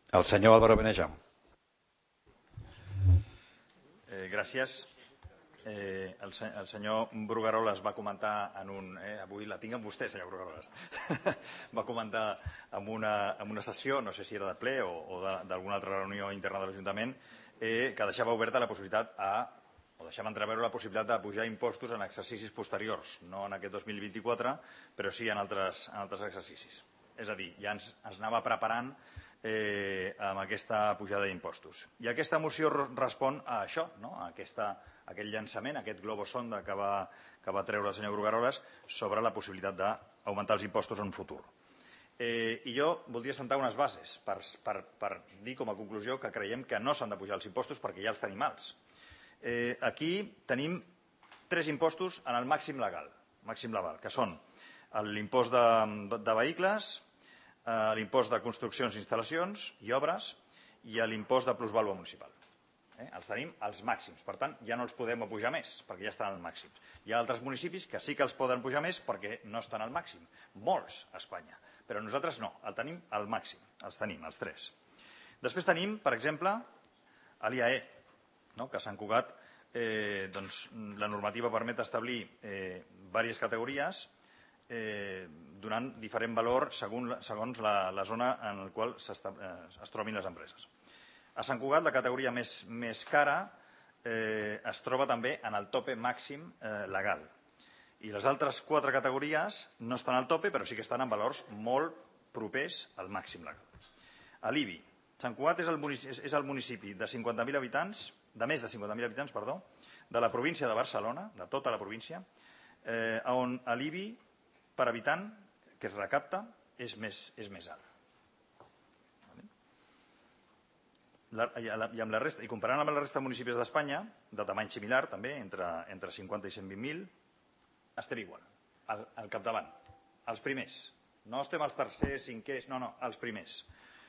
El senyor Álvaro Benejam. Gràcies. El senyor Brugueroles va comentar en un... avui la tinc amb vostè, senyor Brugueroles. Va comentar en una sessió, no sé si era de ple o d'alguna altra reunió interna de l'Ajuntament, que deixava oberta la possibilitat o deixava entreveure la possibilitat de pujar impostos en exercicis posteriors, no en aquest 2024, però sí en altres exercicis. És a dir, ja ens anava preparant amb aquesta pujada d'impostos. I aquesta moció respon a això, a aquest llançament, a aquest globosonda que va treure el senyor Brugueroles sobre la possibilitat d'augmentar els impostos en un futur. I jo voldria sentar unes bases per dir com a conclusió que creiem que no s'han de pujar els impostos perquè ja els tenim alts. Aquí tenim 3 impostos en el màxim legal, que són l'impost de vehicles, l'impost de construccions, instal·lacions i obres i l'impost de plusvàlua municipal. Els tenim als màxims, per tant, ja no els podem pujar més, perquè ja estan al màxim. Hi ha altres municipis que sí que els poden pujar més perquè no estan al màxim, molts a Espanya, però nosaltres no, el tenim al màxim, els tenim, els 3. Després tenim, per exemple, l'IAE, que a Sant Cugat la normativa permet establir diverses categories donant diferent valor segons la zona en la qual es trobin les empreses. A Sant Cugat la categoria més cara es troba també en el tope màxim legal. I les altres 4 categories no estan al tope, però sí que estan en valors molt propers al màxim legal. A l'IBI, Sant Cugat és el municipi de 50.000 habitants, de més de 50.000 habitants, de la província de Barcelona, de tota la província, on l'IBI per habitant que es recapta és més alt. I comparant amb la resta de municipis d'Espanya, de tamany similar també, entre 50 i 120.000, estem igual, al capdavant, els primers. No estem als tercers, cinquers, no, els primers.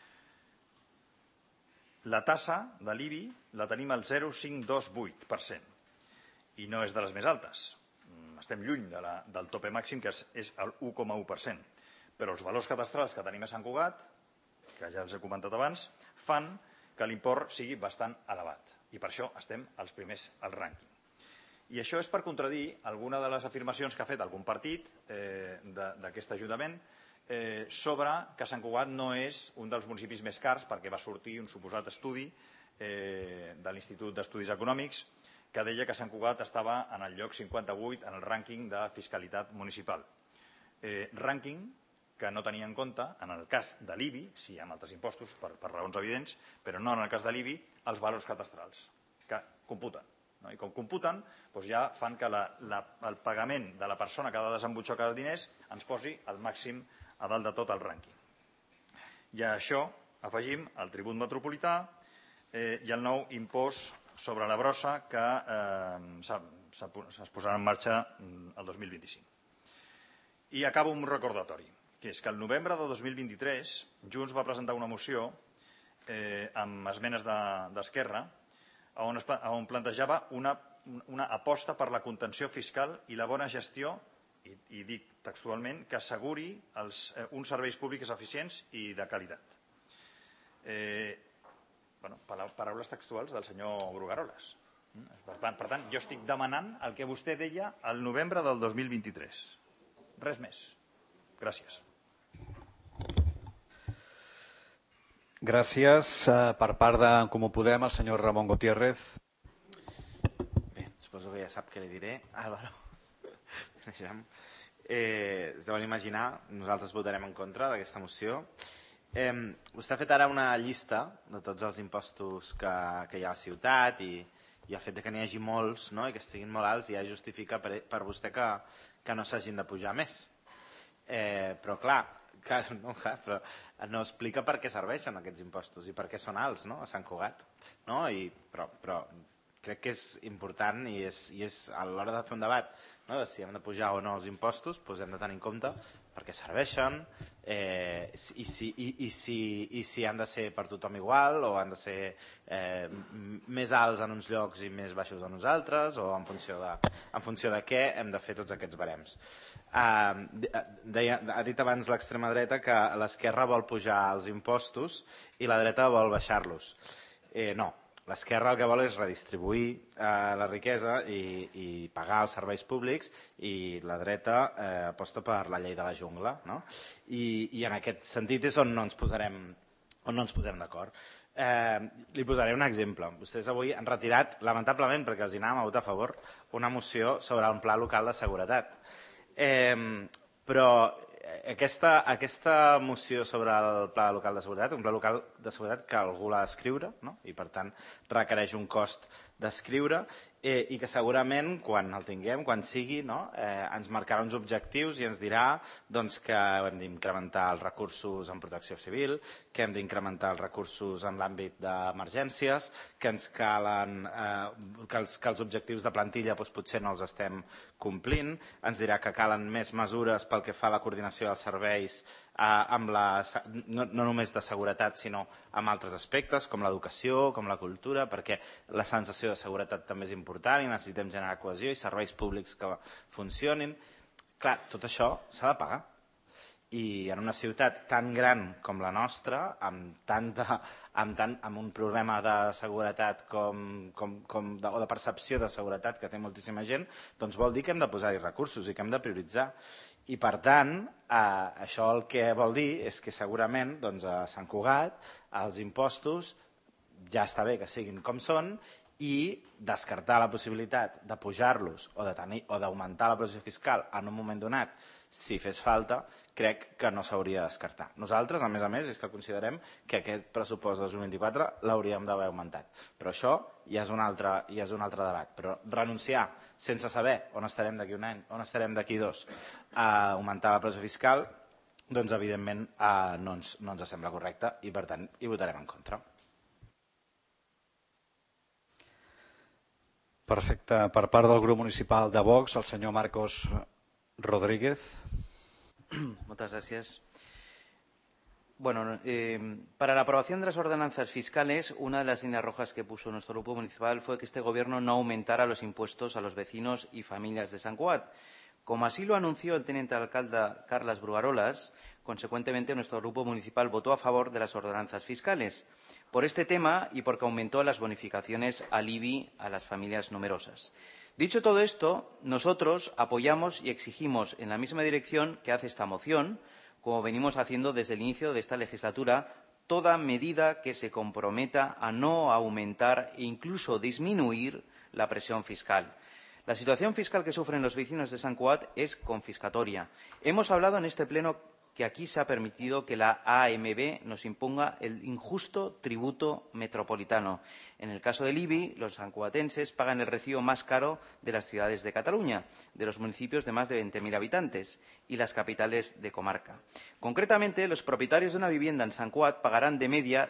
La tassa de l'IBI la tenim al 0,528% i no és de les més altes. Estem lluny del tope màxim, que és el 1,1%. Però els valors cadastrals que tenim a Sant Cugat, que ja els he comentat abans, fan que l'import sigui bastant elevat. I per això estem els primers al rànquing. I això és per contradir alguna de les afirmacions que ha fet algun partit d'aquest Ajuntament sobre que Sant Cugat no és un dels municipis més cars perquè va sortir un suposat estudi de l'Institut d'Estudis Econòmics que deia que Sant Cugat estava en el lloc 58 en el rànquing de fiscalitat municipal. Rànquing que no tenia en compte, en el cas de l'IBI, sí amb altres impostos per raons evidents, però no en el cas de l'IBI, els valors cadastrals, que computen. I com computen, ja fan que el pagament de la persona que ha de desembutxacar els diners ens posi al màxim a dalt de tot el rànquing. I a això afegim el tribut metropolità i el nou impost sobre la brossa que es posarà en marxa el 2025. I acabo amb un recordatori, que és que el novembre de 2023 Junts va presentar una moció amb esmenes d'Esquerra on plantejava una aposta per la contenció fiscal i la bona gestió, i dic textualment, que asseguri uns serveis públics eficients i de qualitat. Paraules textuals del senyor Brugueroles. Per tant, jo estic demanant el que vostè deia al novembre del 2023. Res més. Gràcies. Gràcies. Per part d'en Comú Podem, el senyor Ramon Gutiérrez. Bé, suposo que ja sap què li diré. Álvaro. Es deuen imaginar, nosaltres votarem en contra d'aquesta moció. Vostè ha fet ara una llista de tots els impostos que hi ha a la ciutat i el fet que n'hi hagi molts i que estiguin molt alts ja justifica per vostè que no s'hagin de pujar més. Però clar, no explica per què serveixen aquests impostos i per què són alts a Sant Cugat. Però crec que és important i és a l'hora de fer un debat de si hem de pujar o no els impostos, hem de tenir en compte per què serveixen, i si han de ser per tothom igual o han de ser més alts en uns llocs i més baixos en uns altres, o en funció de què hem de fer tots aquests barems. Ha dit abans l'extrema dreta que l'esquerra vol pujar els impostos i la dreta vol baixar-los. No. L'esquerra el que vol és redistribuir la riquesa i pagar els serveis públics, i la dreta aposta per la llei de la jungla, no? I en aquest sentit és on no ens posarem d'acord. Li posaré un exemple. Vostès avui han retirat, lamentablement, perquè els hi anàvem a votar a favor, una moció sobre un pla local de seguretat. Però aquesta moció sobre el pla local de seguretat, un pla local de seguretat que algú l'ha d'escriure, no? I per tant requereix un cost d'escriure, i que segurament quan el tinguem, quan sigui, no? Ens marcarà uns objectius i ens dirà que hem d'incrementar els recursos en protecció civil, que hem d'incrementar els recursos en l'àmbit d'emergències, que ens calen, que els objectius de plantilla potser no els estem complint, ens dirà que calen més mesures pel que fa a la coordinació dels serveis, no només de seguretat sinó amb altres aspectes com l'educació, com la cultura, perquè la sensació de seguretat també és important i necessitem generar cohesió i serveis públics que funcionin. Clar, tot això s'ha de pagar. I en una ciutat tan gran com la nostra, amb un problema de seguretat o de percepció de seguretat que té moltíssima gent, doncs vol dir que hem de posar-hi recursos i que hem de prioritzar. I per tant, això el que vol dir és que segurament a Sant Cugat els impostos ja està bé que siguin com són, i descartar la possibilitat de pujar-los o d'augmentar la pressió fiscal en un moment donat, si fes falta, crec que no s'hauria de descartar. Nosaltres, a més, és que considerem que aquest pressupost 2024 l'hauríem d'haver augmentat. Però això ja és un altre debat. Però renunciar sense saber on estarem d'aquí un any, on estarem d'aquí dos, a augmentar la pressió fiscal, doncs evidentment no ens sembla correcte i per tant hi votarem en contra. Perfecte. Per part del grup municipal de Vox, el senyor Marcos Rodríguez. Muchas gracias. Bueno, para la aprobación de las ordenanzas fiscales, una de las líneas rojas que puso nuestro grupo municipal fue que este Gobierno no aumentara los impuestos a los vecinos y familias de Sant Cugat. Como así lo anunció el teniente alcalde Carles Brugarolas, consecuentemente nuestro grupo municipal votó a favor de las ordenanzas fiscales por este tema y porque aumentó las bonificaciones al IBI a las familias numerosas. Dicho todo esto, nosotros apoyamos y exigimos en la misma dirección que hace esta moción, como venimos haciendo desde el inicio de esta legislatura, toda medida que se comprometa a no aumentar e incluso disminuir la presión fiscal. La situación fiscal que sufren los vecinos de Sant Cugat es confiscatoria. Hemos hablado en este pleno que aquí se ha permitido que la AMB nos imponga el injusto tributo metropolitano. En el caso del IBI, los sancuatenses pagan el recibo más caro de las ciudades de Cataluña, de los municipios de más de 20.000 habitantes y las capitales de comarca. Concretamente, los propietarios de una vivienda en Sant Cugat pagarán de media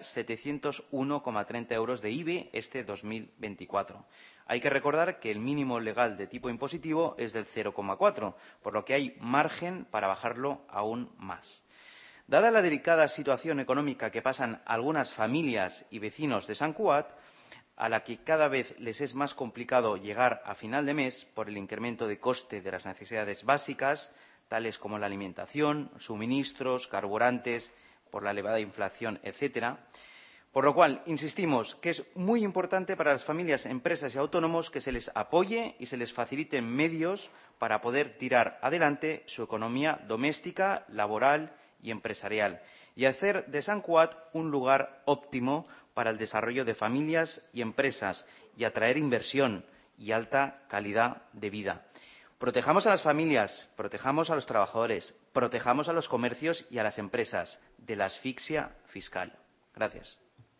701,30 euros de IBI este 2024. Hay que recordar que el mínimo legal de tipo impositivo es del 0,4, por lo que hay margen para bajarlo aún más. Dada la delicada situación económica que pasan algunas familias y vecinos de Sant Cugat, a la que cada vez les es más complicado llegar a final de mes por el incremento de coste de las necesidades básicas, tales como la alimentación, suministros, carburantes, por la elevada inflación, etcétera. Por lo cual, insistimos que es muy importante para las familias, empresas y autónomos que se les apoye y se les faciliten medios para poder tirar adelante su economía doméstica, laboral y empresarial y hacer de Sant Cugat un lugar óptimo para el desarrollo de familias y empresas y atraer inversión y alta calidad de vida. Protejamos a las familias, protejamos a los trabajadores, protejamos a los comercios y a las empresas de la asfixia fiscal. Gracias.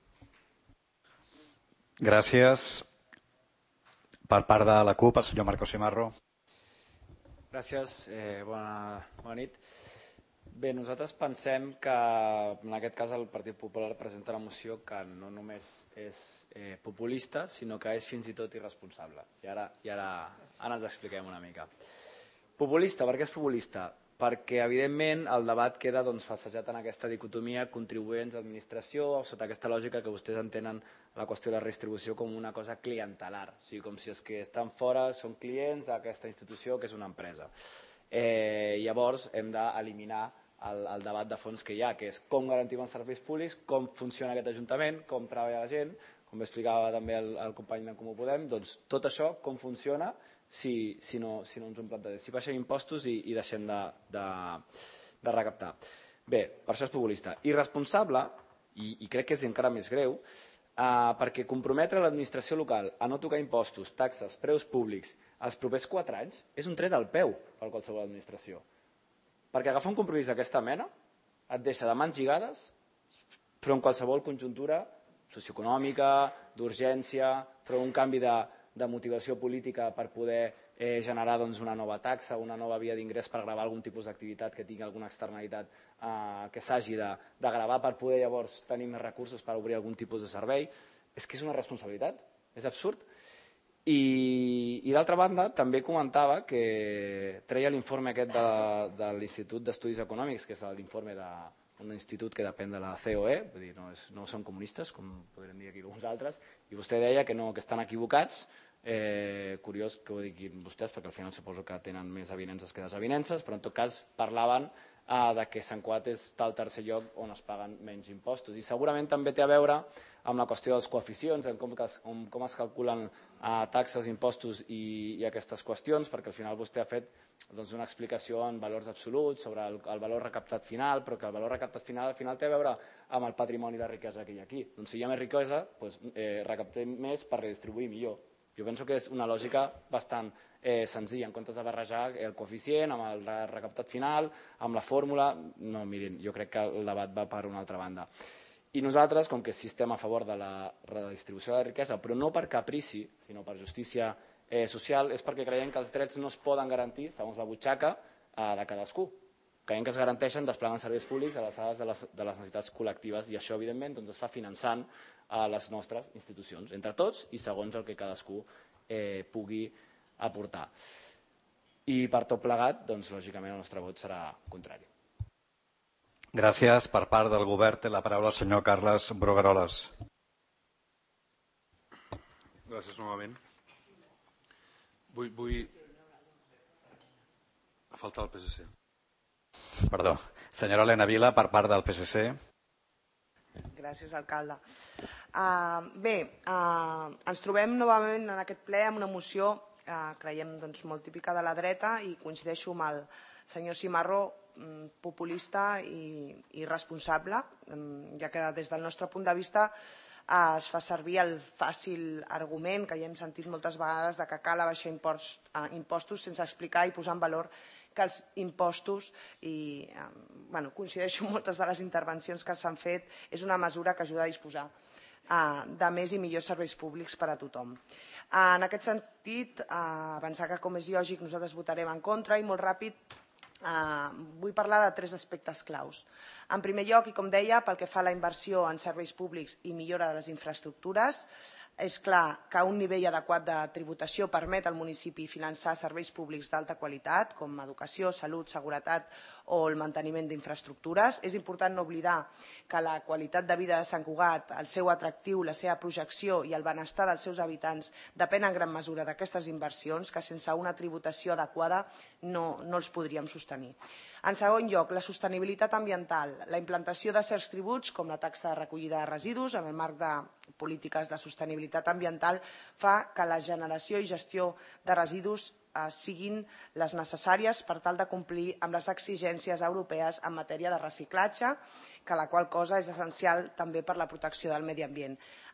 Gràcies. Per part de la CUP, el senyor Marcos Simarro. Gràcies. Bona nit. Bé, nosaltres pensem que en aquest cas el Partit Popular presenta una moció que no només és populista, sinó que és fins i tot irresponsable. I ara ens expliquem una mica. Populista, per què és populista? perquè evidentment el debat queda falsejat en aquesta dicotomia contribuents-administració, sota aquesta lògica que vostès entenen la qüestió de la redistribució com una cosa clientelar, o sigui, com si els que estan fora són clients d'aquesta institució que és una empresa. Llavors hem d'eliminar el debat de fons que hi ha, que és com garantim els serveis públics, com funciona aquest Ajuntament, com treballa la gent, com explicava també el company d'en Comú Podem, doncs tot això com funciona si no ens ho plantegem, si baixem impostos i deixem de recaptar. Bé, per això és populista. Irresponsable, i crec que és encara més greu, perquè comprometre l'administració local a no tocar impostos, taxes, preus públics els propers 4 anys és un tret al peu per qualsevol administració. Perquè agafar un compromís d'aquesta mena et deixa de mans lligades front a qualsevol conjuntura socioeconòmica, d'urgència, front a un canvi de motivació política per poder generar una nova taxa, una nova via d'ingrés per gravar algun tipus d'activitat que tingui alguna externalitat que s'hagi de gravar per poder llavors tenir més recursos per obrir algun tipus de servei. És que és una responsabilitat, és absurd. I d'altra banda també comentava que treia l'informe aquest de l'Institut d'Estudis Econòmics, que és l'informe d'un institut que depèn de la COE, vull dir, no són comunistes, com podrem dir aquí alguns altres, i vostè deia que estan equivocats. Curiós que ho diguin vostès, perquè al final suposo que tenen més avinences que desavinences, però en tot cas parlaven que Sant Cugat està al tercer lloc on es paguen menys impostos. I segurament també té a veure amb la qüestió dels coeficients, com es calculen taxes, impostos i aquestes qüestions, perquè al final vostè ha fet una explicació en valors absoluts sobre el valor recaptat final, però que el valor recaptat final al final té a veure amb el patrimoni i la riquesa que hi ha aquí. Doncs si hi ha més riquesa, recaptem més per redistribuir millor. Jo penso que és una lògica bastant senzilla, en comptes de barrejar el coeficient amb el recaptat final, amb la fórmula. No, mirin, jo crec que el debat va per una altra banda. I nosaltres, com que sí estem a favor de la redistribució de la riquesa, però no per caprici, sinó per justícia social, és perquè creiem que els drets no es poden garantir, segons la butxaca, de cadascú. Creiem que es garanteixen desplegant serveis públics a les dades de les necessitats col·lectives, i això, evidentment, es fa finançant a les nostres institucions, entre tots i segons el que cadascú pugui aportar. I per tot plegat, lògicament, el nostre vot serà contrari. Gràcies. Per part del Govern té la paraula el senyor Carles Brugueroles. Gràcies novament. Vull... Ha faltat el PSC. Perdó. Senyora Elena Vila, per part del PSC. Gràcies, alcalde. Bé, ens trobem novament en aquest ple amb una moció creiem molt típica de la dreta, i coincideixo amb el senyor Cimarro, populista i irresponsable, ja que des del nostre punt de vista es fa servir el fàcil argument que ja hem sentit moltes vegades de que cal abaixar impostos sense explicar i posar en valor que els impostos, i coincideixo amb moltes de les intervencions que s'han fet, és una mesura que ajuda a disposar de més i millors serveis públics per a tothom. En aquest sentit, avançar que, com és lògic, nosaltres votarem en contra, i molt ràpid vull parlar de 3 aspectes claus. En primer lloc, i com deia, pel que fa a la inversió en serveis públics i millora de les infraestructures, és clar que un nivell adequat de tributació permet al municipi finançar serveis públics d'alta qualitat, com educació, salut, seguretat o el manteniment d'infraestructures. És important no oblidar que la qualitat de vida de Sant Cugat, el seu atractiu, la seva projecció i el benestar dels seus habitants depèn en gran mesura d'aquestes inversions, que sense una tributació adequada no els podríem sostenir. En segon lloc, la sostenibilitat ambiental. La implantació de certs tributs, com la taxa de recollida de residus, en el marc de polítiques de sostenibilitat ambiental, fa que la generació i gestió de residus siguin les necessàries per tal de complir amb les exigències europees en matèria de reciclatge, que la qual cosa és essencial també per la protecció del medi ambient.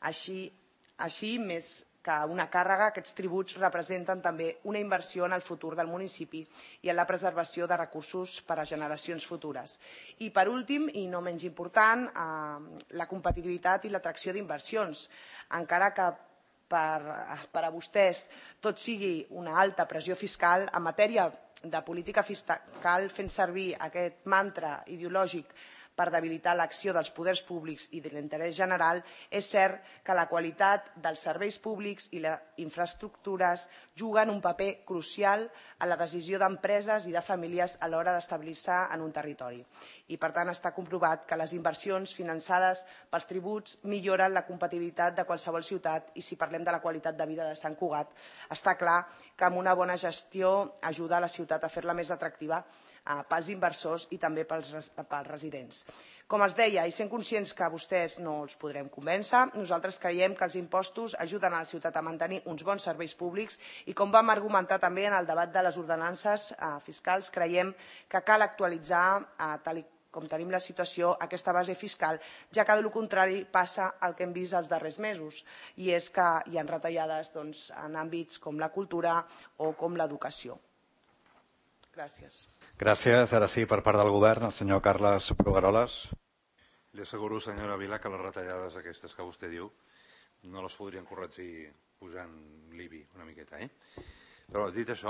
Així, més que una càrrega, aquests tributs representen també una inversió en el futur del municipi i en la preservació de recursos per a generacions futures. I per últim, i no menys important, la competitivitat i l'atracció d'inversions. Encara que per a vostès tot sigui una alta pressió fiscal, en matèria de política fiscal, fent servir aquest mantra ideològic per debilitar l'acció dels poders públics i de l'interès general, és cert que la qualitat dels serveis públics i les infraestructures juguen un paper crucial en la decisió d'empreses i de famílies a l'hora d'establir-se en un territori. I, per tant, està comprovat que les inversions finançades pels tributs milloren la competitivitat de qualsevol ciutat i, si parlem de la qualitat de vida de Sant Cugat, està clar que amb una bona gestió ajuda a la ciutat a fer-la més atractiva pels inversors i també pels residents. Com els deia, i sent conscients que vostès no els podrem convèncer, nosaltres creiem que els impostos ajuden a la ciutat a mantenir uns bons serveis públics i, com vam argumentar també en el debat de les ordenances fiscals, creiem que cal actualitzar, tal com tenim la situació, aquesta base fiscal, ja que, del contrari, passa el que hem vist els darrers mesos, i és que hi ha retallades en àmbits com la cultura o com l'educació. Gràcies. Gràcies. Ara sí, per part del govern, el senyor Carles Brugueroles. Li asseguro, senyora Vila, que les retallades aquestes que vostè diu no les podrien corregir pujant l'IBI una miqueta. Però dit això,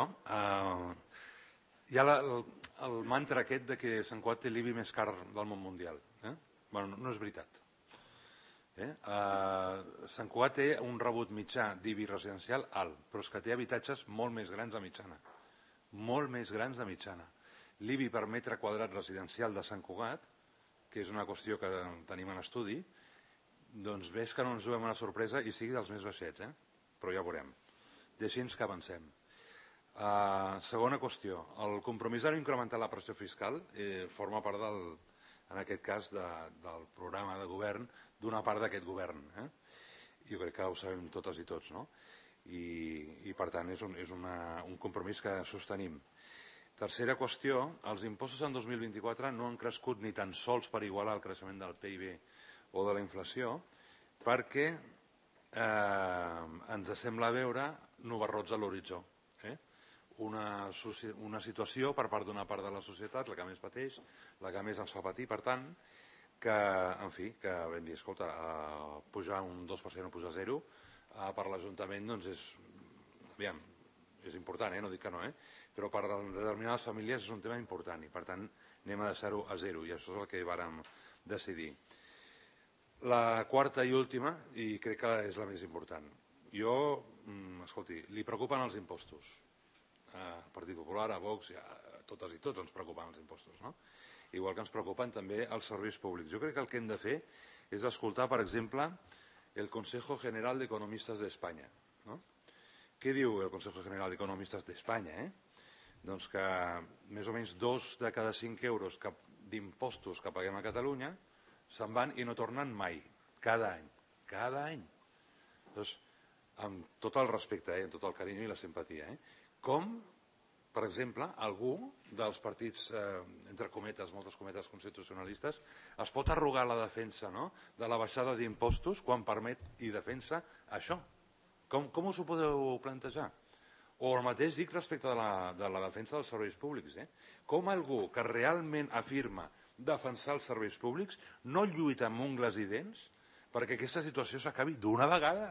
hi ha el mantra aquest de que Sant Cugat té l'IBI més car del món mundial. Bueno, no és veritat. Sant Cugat té un rebut mitjà d'IBI residencial alt, però és que té habitatges molt més grans de mitjana. Molt més grans de mitjana. L'IBI per metre quadrat residencial de Sant Cugat, que és una qüestió que tenim en estudi, doncs ves que no ens duem una sorpresa i sigui dels més baixets, però ja ho veurem. Deixi'ns que avancem. Segona qüestió, el compromís de no incrementar la pressió fiscal forma part, en aquest cas, del programa de govern d'una part d'aquest govern. Jo crec que ho sabem totes i tots, no? I per tant és un compromís que sostenim. Tercera qüestió, els impostos en 2024 no han crescut ni tan sols per igualar el creixement del PIB o de la inflació, perquè ens sembla veure nubarrots a l'horitzó. Una situació per part d'una part de la societat, la que més pateix, la que més ens fa patir, per tant, que, en fi, que vam dir, escolta, pujar un 2% o pujar 0 per l'Ajuntament, doncs és important, no dic que no, però per a determinades famílies és un tema important i, per tant, anem a deixar-ho a 0 i això és el que vàrem decidir. La quarta i última, i crec que és la més important. Escolti, li preocupen els impostos. Al Partit Popular, a Vox, a totes i tots ens preocupen els impostos, no? Igual que ens preocupen també els serveis públics. Jo crec que el que hem de fer és escoltar, per exemple, el Consejo General de Economistas de España. Què diu el Consejo General de Economistas de España? Doncs que més o menys 2 de cada 5 euros d'impostos que paguem a Catalunya se'n van i no tornen mai, cada any. Cada any. Doncs, amb tot el respecte, amb tot el carinyo i la simpatia, com, per exemple, algú dels partits, entre cometes, moltes cometes constitucionalistes, es pot arrogar la defensa de la baixada d'impostos quan permet i defensa això. Com us ho podeu plantejar? O el mateix dic respecte de la defensa dels serveis públics. Com algú que realment afirma defensar els serveis públics no lluita amb ungles i dents perquè aquesta situació s'acabi d'una vegada?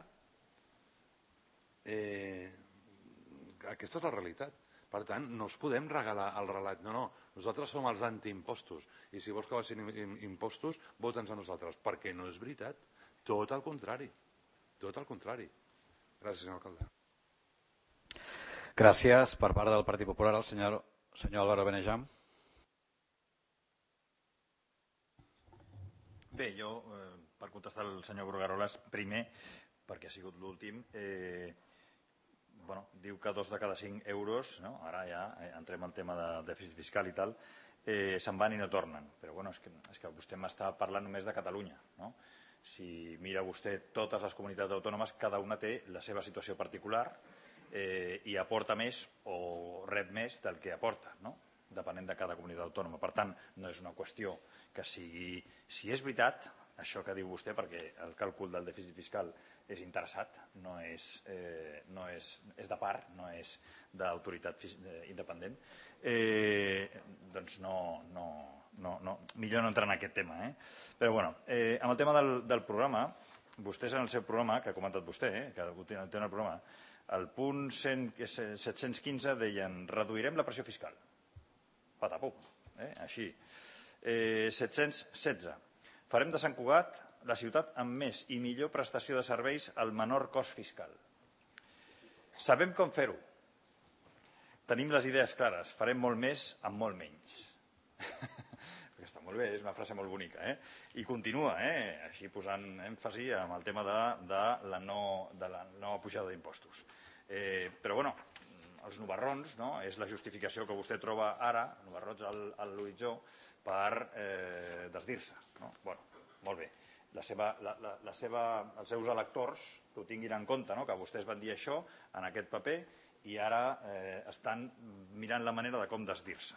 Aquesta és la realitat. Per tant, no us podem regalar el relat. No, nosaltres som els antiimpostos i si vols que baixin impostos, vota'ns a nosaltres, perquè no és veritat. Tot el contrari. Tot el contrari. Gràcies, senyor alcalde. Gràcies. Per part del Partit Popular, el senyor Álvaro Benejam. Bé, jo, per contestar al senyor Brugueroles, primer, perquè ha sigut l'últim, diu que 2 de cada 5 euros, ara ja entrem en tema de dèficit fiscal i tal, se'n van i no tornen. Però és que vostè m'està parlant només de Catalunya, no? Si mira vostè totes les comunitats autònomes, cada una té la seva situació particular i aporta més o rep més del que aporta, depenent de cada comunitat autònoma. Per tant, no és una qüestió que sigui... Si és veritat, això que diu vostè, perquè el càlcul del dèficit fiscal és interessat, és de part, no és d'autoritat independent, doncs millor no entrar en aquest tema. Però amb el tema del programa, vostès en el seu programa, que ha comentat vostè, que té en el programa, al punt 715 deien reduirem la pressió fiscal. Patapum, així. 716. Farem de Sant Cugat la ciutat amb més i millor prestació de serveis al menor cost fiscal. Sabem com fer-ho. Tenim les idees clares. Farem molt més amb molt menys. Perquè està molt bé, és una frase molt bonica. I continua, així posant èmfasi amb el tema de la no pujada d'impostos. Però, bueno, els nubarrons, és la justificació que vostè troba ara, nubarrons a l'horitzó, per desdir-se. Molt bé. Els seus electors que ho tinguin en compte, que vostès van dir això en aquest paper i ara estan mirant la manera de com desdir-se.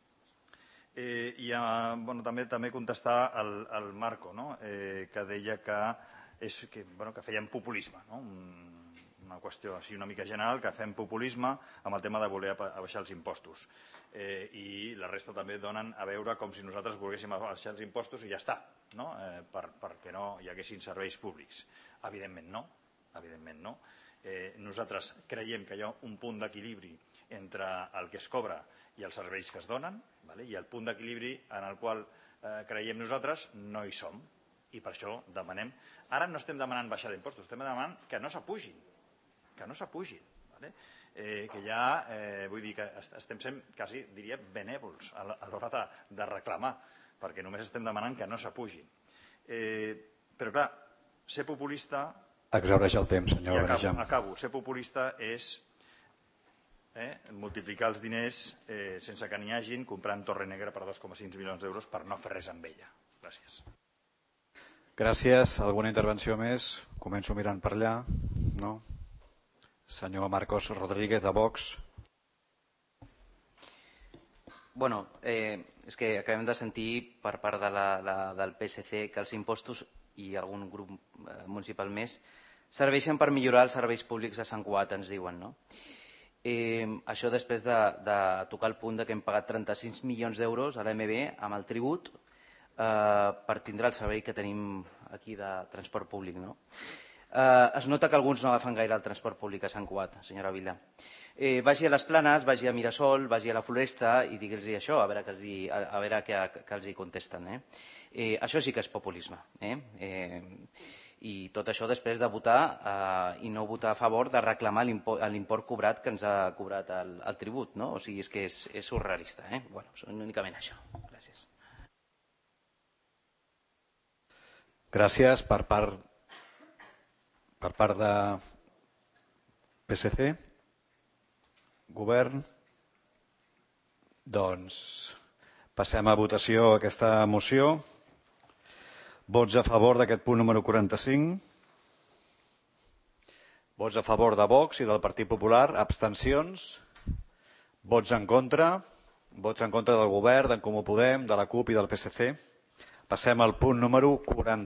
I també contestar al Marco, que deia que feien populisme, una qüestió així una mica general, que fem populisme amb el tema de voler abaixar els impostos. I la resta també donen a veure com si nosaltres volguéssim abaixar els impostos i ja està, perquè no hi haguessin serveis públics. Evidentment no. Nosaltres creiem que hi ha un punt d'equilibri entre el que es cobra i els serveis que es donen, i el punt d'equilibri en el qual creiem nosaltres no hi som. I per això demanem... Ara no estem demanant baixar d'impostos, estem demanant que no s'apugin. Que ja, vull dir que estem sent quasi, diria, benèvols a l'hora de reclamar, perquè només estem demanant que no s'apugin. Però, clar, ser populista... Exhaureix el temps, senyor Benejam. Acabo. Ser populista és multiplicar els diners sense que n'hi hagin, comprant Torre Negra per 2,5 milions d'euros per no fer res amb ella. Gràcies. Gràcies. Alguna intervenció més? Començo mirant per allà. No? Senyor Marcos Rodríguez, de Vox. Bueno, és que acabem de sentir per part del PSC que els impostos i algun grup municipal més serveixen per millorar els serveis públics de Sant Cugat, ens diuen, no? Això després de tocar el punt que hem pagat 36 milions d'euros a l'AMB amb el tribut per tindre el servei que tenim aquí de transport públic, no? Es nota que alguns no agafen gaire el transport públic a Sant Cugat, senyora Vila. Vagi a les Planes, vagi a Mirasol, vagi a la Floresta i digui'ls això, a veure què els hi contesten. Això sí que és populisme. I tot això després de votar i no votar a favor de reclamar l'import cobrat que ens ha cobrat el tribut. O sigui, és que és surrealista. Únicament això. Gràcies. Gràcies. Per part de PSC, govern, doncs passem a votació aquesta moció. Vots a favor d'aquest punt número 45. Vots a favor de Vox i del Partit Popular. Abstencions. Vots en contra. Vots en contra del govern, d'en Comú Podem, de la CUP i del PSC. Passem al punt número 40.